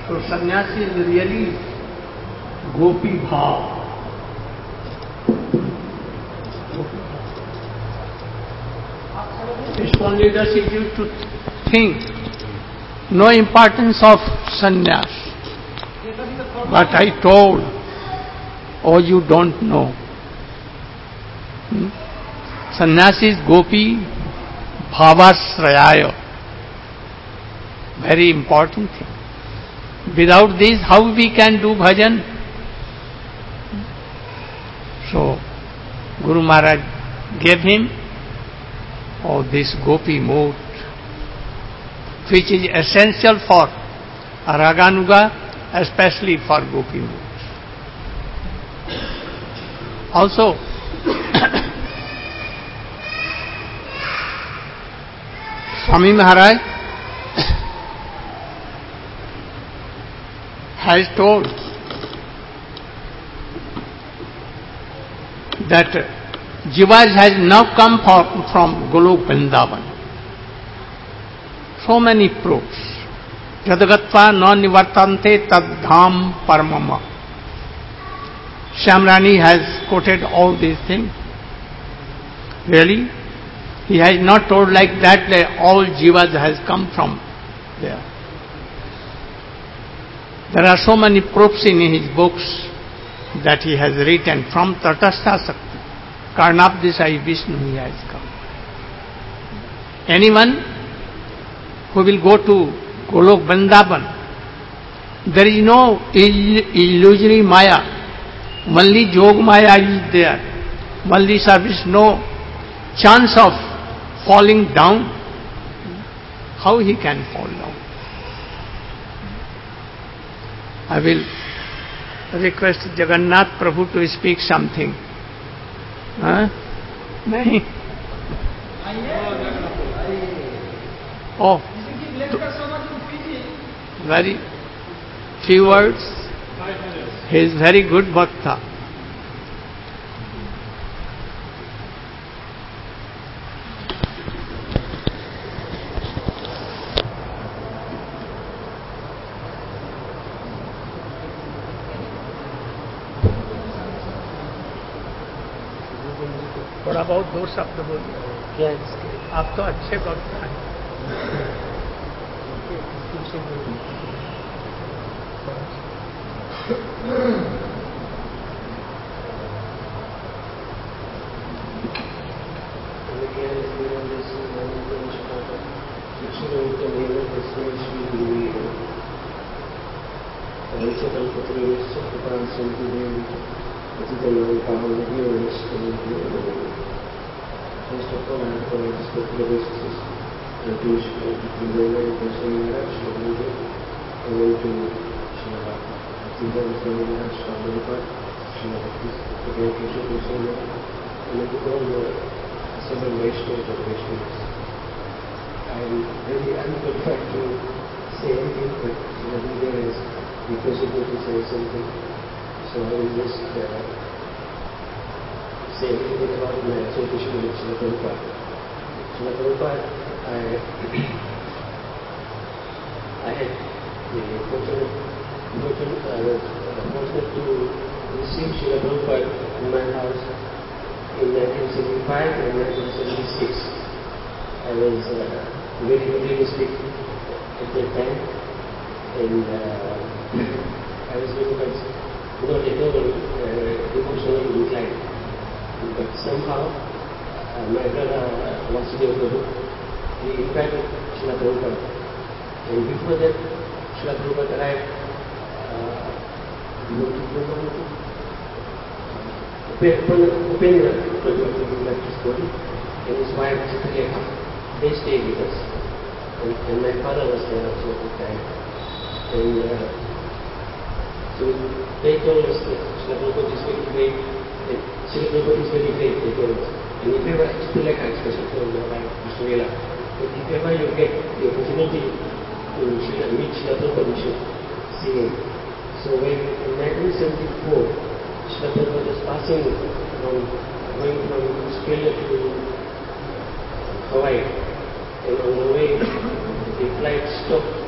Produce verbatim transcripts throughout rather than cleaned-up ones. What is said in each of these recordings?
So sannyasi is really gopi bhav. ISKCON leadership used to think no importance of sannyas. But I told, oh, you don't know. Hmm? Sannyasi is gopi bhavasrayaya. Very important thing. Without this, how we can do bhajan? So, Guru Maharaj gave him oh, this gopi mood, which is essential for Raganuga, especially for gopi moods. Also, Swami Maharaj has told that Jivas has now come from, from Golok Vrindavan. So many proofs. Jadagatva non nivartante tad dham paramama. Shamrani has quoted all these things. Really? He has not told like that that all Jivas has come from there. There are so many proofs in his books that he has written from Tatastha Sakti. Karnapdisai Vishnu he has come. Anyone who will go to Golok Vrindavan, there is no illusory Maya. Only Jog Maya is there. Only service, no chance of falling down. How he can fall down? I will request Jagannath Prabhu to speak something. Huh? Nahi? Oh, very few words. He is very good bhakta. थोड़ा बहुत दो शब्द बोलिए. क्या आप तो अच्छे वक्ता हैं. First of all, I have to respect the basis and to Srila Swami Maharaj, Srila Gurudev, and then to Srila Bhaktivedanta Swami Maharaj, Srila Prabhupada, Srila Bhakti, Srila Krishna Swami Maharaj, and then to all the assembled Vaishnavas or Vaishnavas. I am really unqualified to say anything, but Srila Gurudev has requested me to say something, so I will just uh, say a little bit about my association with Srila Prabhupada. Srila Prabhupada, I, I had the fortunate, fortunate, uh, fortunate to receive Srila Prabhupada in my house in nineteen seventy-five and nineteen seventy-six. I was uh, very materialistic at that time, and uh, I was very much not at all uh, emotionally inclined. But somehow, uh, my brother uh, Vasudeva Prabhu, he invited Srila Prabhupada. And before that, Srila Prabhupada arrived, Upendra Prabhupada Baptist Body, and his wife Chitralekha. They stayed with us. And, and my father was there also at the time. And uh, so they told us that Srila Prabhupada is very great. Srila Prabhupada is very great, they told us. And if ever, Chitralekha especially told my wife, Mister Vela, that if ever you get the opportunity to meet Srila Prabhupada, you should see him. So when in nineteen seventy-four, Srila Prabhupada was passing from, going from Australia to Hawaii, and on the way, the flight stopped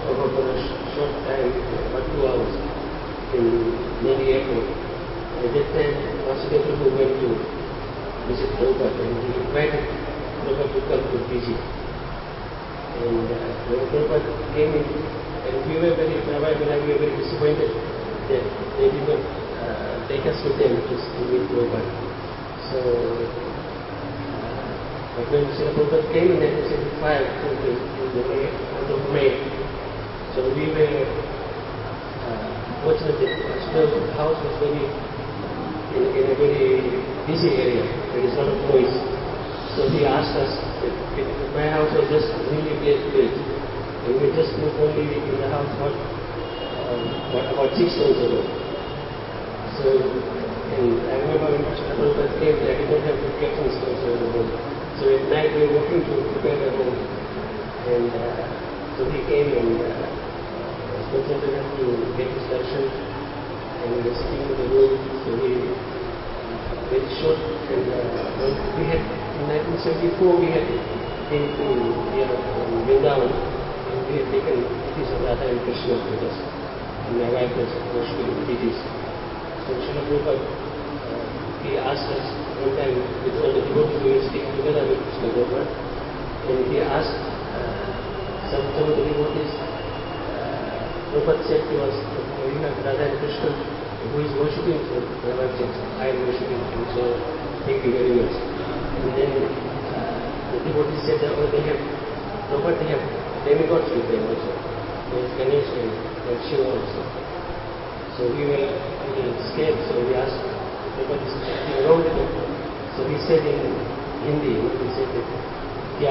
for, for a short time, about two hours, in Delhi airport. At that time, Vasudeva Prabhu went to visit Prabhupada and he invited Prabhupada to come to P G. And uh, when Prabhupada came in, and we were very, Prabhupada and I were very disappointed that they did not uh, take us with them to, to meet Prabhupada. So, uh, but when Srila Prabhupada came in nineteen seventy-five, in the, in the May, month of May, so we were uh, fortunate that Vasudeva's house was very, in, in a very busy area. There is a lot of noise. So he asked us, that my house was just newly built, and we just moved only in the house what, um, what about six months ago. So, and I remember when Srila Prabhupada came, I did not have the curtains also in the home. So at night we were walking to prepare the home, and uh, so he came and uh, was fortunate enough to get his darshan, and we were sitting in the room. So we very short, and uh, we had in nineteen seventy-four we had been to here in Vrindavan, and we had taken deities of Radha and Krishna with us, and my wife was worshipping deities. So Srila Prabhupada, uh, he asked us one time with all the devotees, we were sitting together with Krishna Prabhupada, and he asked uh, some, some of the devotees, uh, Prabhupada said to us, you have Radha and Krishna, who is worshipping? So Prabhupada said, I am worshipping him, so thank you very much. And then uh, the devotees said that, oh, they have, Prabhupada, they have demigods with them also. There is Ganesh and there is Shiva also. So we were a little scared, so we asked Prabhupada is sitting around with him. So he said in Hindi, he said that, क्या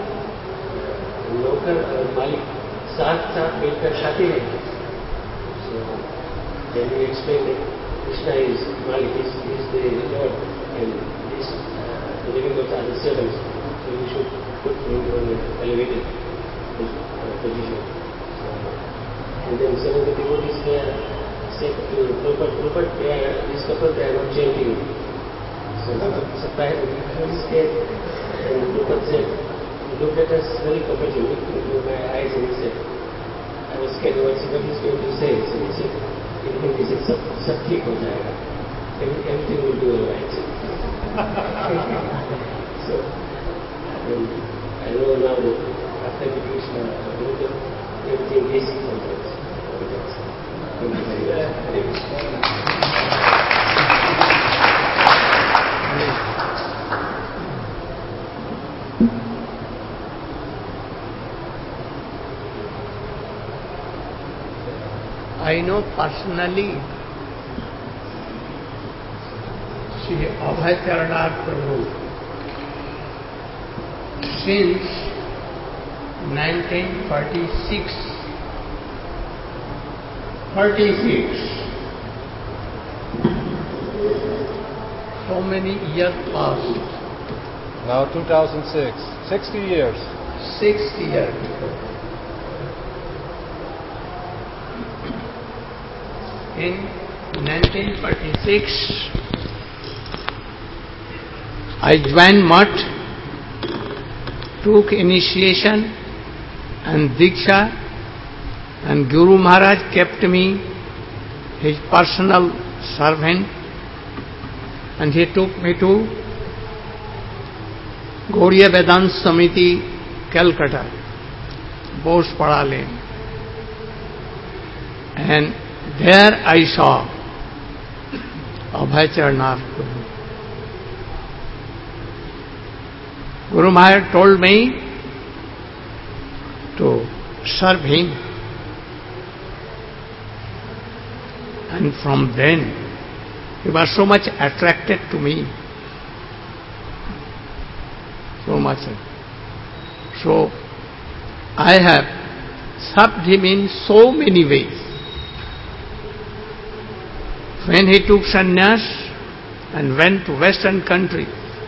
नौकर और मालिक साथ साथ बैठकर खाते हैं? So then we explained that Krishna is Malik, is, is the Lord, and this, uh, the living gods are the servants. So we should put him on an elevated uh, position. So, and then some of the devotees there said to Prabhupada, Prabhupada, they are, this couple, they are not chanting. So surprised, we were scared, and Prabhupada said, he looked at us very comfortably, looked into my eyes, and he said, I was scared what he is going to say. So he said, in Hindi, he said, sab, sab theek ho jayega. Everything will be alright. So, and I know now that after the Krishna, everything is alright. Thank you very much. I know personally Shri Abhay Charnar Prabhu since nineteen forty-six. forty-six. So many years passed. Now two thousand six. sixty years. sixty years before. In nineteen forty-six, I joined Mutt, took initiation and Diksha, and Guru Maharaj kept me his personal servant, and he took me to Gaudiya Vedanta Samiti, Calcutta, Bosepara Lane. And there I saw Abhay Charnar Prabhu. Guru Maharaj told me to serve him. And from then, he was so much attracted to me. So much. So, I have served him in so many ways. When he took sannyas and went to western countries,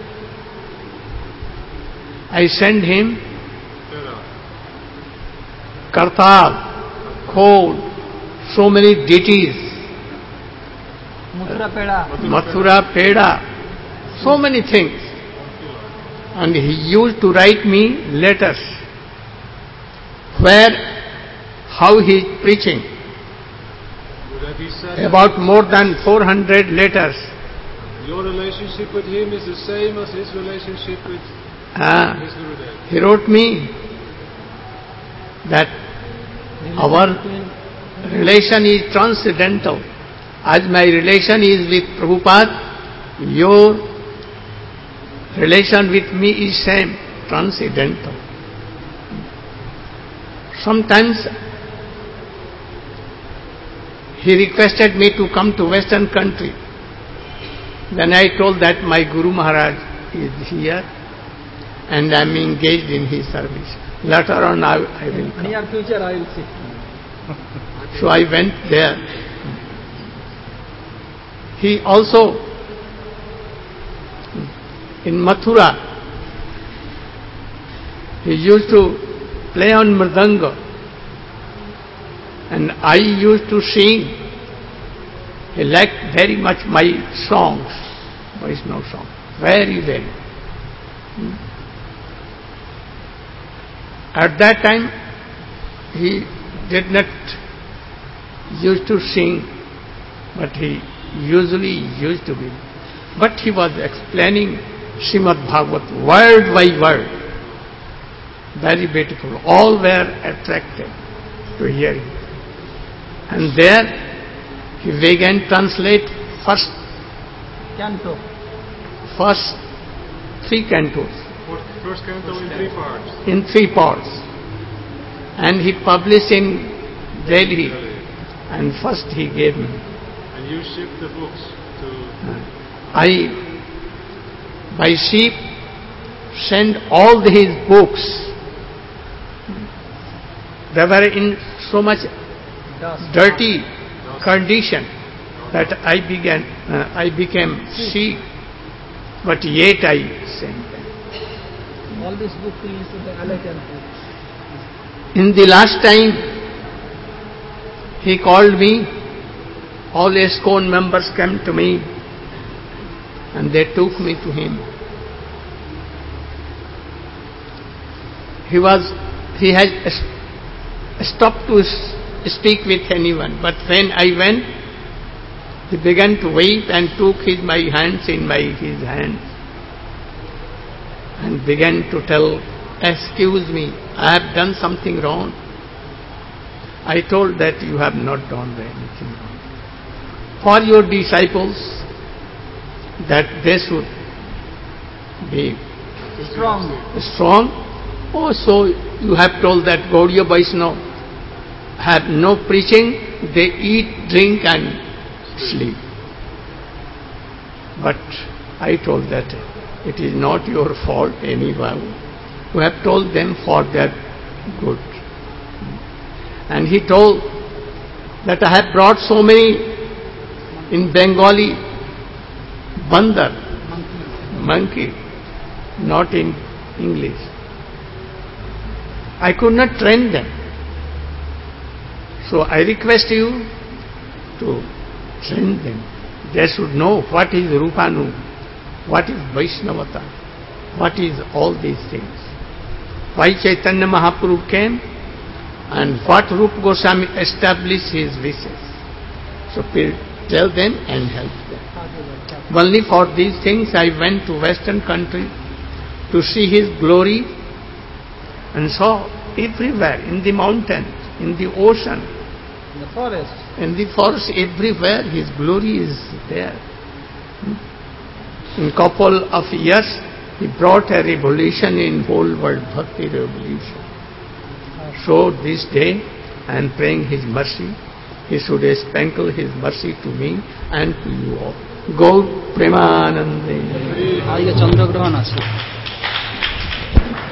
I sent him Kartal, Khol, so many deities, Mathura Peda, Mathura Peda, so many things. And he used to write me letters where how he is preaching. That he said About more than four hundred letters. your relationship with him is the same as his relationship with Uh, his Gurudev. he wrote me that our relation is transcendental. As my relation is with Prabhupada, your relation with me is same, transcendental. Sometimes he requested me to come to Western country. Then I told that my Guru Maharaj is here and I am engaged in his service. Later on I, I will come. Near future I will see. So I went there. He also, in Mathura, he used to play on mridanga, and I used to sing. He liked very much my songs, Vaishnava songs, very, very. At that time, he did not used to sing, but he usually used to be. But he was explaining Srimad Bhagavat word by word. Very beautiful. All were attracted to hear him. And there he began translate first, Canto. first three cantos First canto in three parts. in three parts. And he published in Delhi. And first he gave me. And you shipped the books to... I, by ship, sent all his books. They were in so much Dust. dirty condition that I began, uh, I became sick, but yet I sent them. All this book is the L A Temple. In the last time, he called me, all ISKCON members came to me, and they took me to him. He was, he had stopped to speak with anyone, but when I went, he began to weep and took his, my hands in my his hands and began to tell, excuse me, I have done something wrong. I told that you have not done anything wrong. For your disciples, that they should be Strong. strong. Oh, so you have told that Gaudiya Vaishnava have no preaching, they eat, drink and sleep. But I told that it is not your fault anyhow. You have told them for their good. And he told that I have brought so many in Bengali, bandar, monkey, not in English. I could not train them. So I request you to train them. They should know what is Rupanu, what is Vaishnavata, what is all these things. Why Chaitanya Mahaprabhu came and what Rupa Goswami established his wishes. So tell them and help them. Only for these things I went to Western country to see his glory and saw everywhere, in the mountains, in the ocean, In the forest. in the forest, everywhere his glory is there. In couple of years, he brought a revolution in whole world, bhakti revolution. So this day, I am praying his mercy. He should sprinkle his mercy to me and to you all. Gaur Premanande. আজকে চন্দ্রগ্রহণ আছে